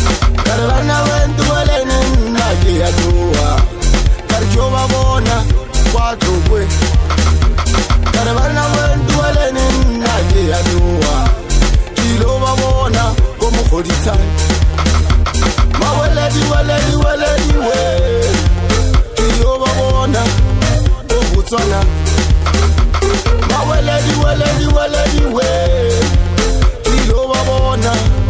Karvana wentu waleni nake ya dua Karjova bona kwa tukwe Karvana wentu waleni nake ya dua Kilova bona komu khoditan Mawaledi waledi waledi we Kilova bona obutswana Mawaledi waledi waledi we Kilova bona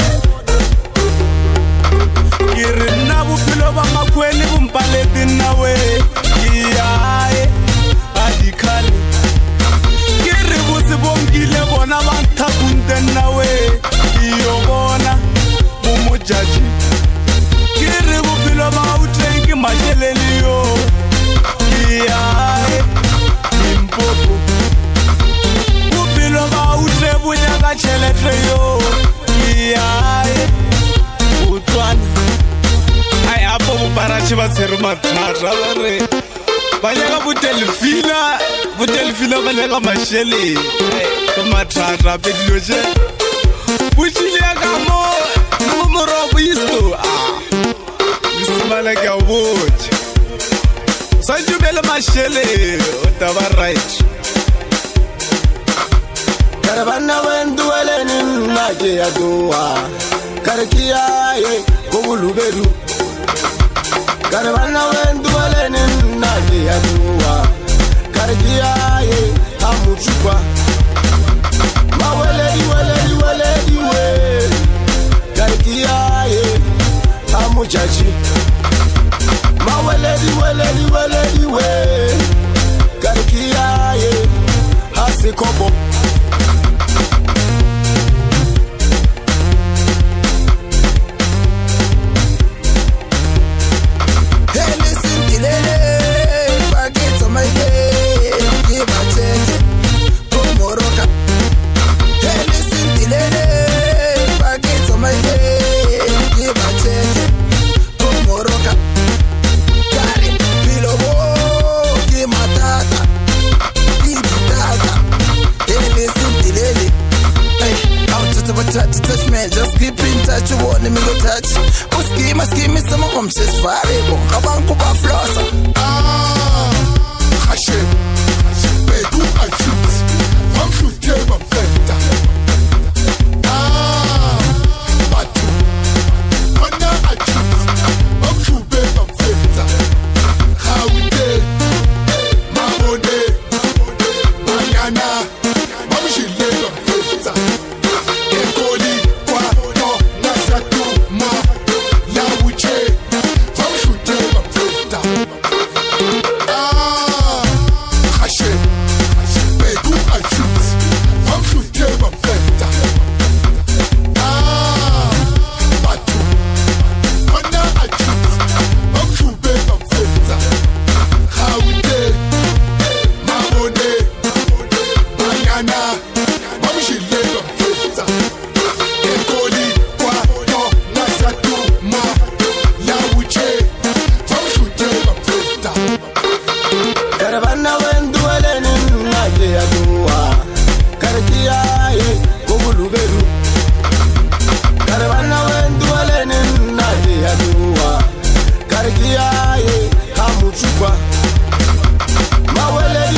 Kirina buphilo ba makhweni bumpaleti nawe Kiyae adikhali Kiri busi bongile bona banthakunte nawe Kiyobona mumujaji Kiri buphilo ba utrenki masheleni yo Kiyae Limpopo Buphilo ba utrebunya ka cheletre yo Kiyae Utswana Ai hapo barachi ba tsere mathata ba re ba nyaka butelfina ba nyaka mashele ka mathata pe dilo je buchile ka mo morobo isto Ismala ka boch Sanjubele mashele otaba right Karvana wentu waleni nake ya dua Karkiyaye kobulubedu Karvana wentu waleni nake ya dua Karkiyaye amuchukwa Mawaledi waledi waledi we Karkiyaye amuchachi Mawaledi waledi waledi we Karkiyaye asikobo touch man, just keep in touch. You want me to touch? Scheme, some of them says variable. Kabanko ba flossa. Hashem, Bedu Achut, I'm shooting my better. Batu, Anna Achut, I'm shooting my better. How we did, Mamode, Mariana, Mama, she laid on better.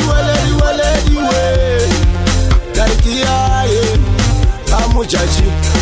Judge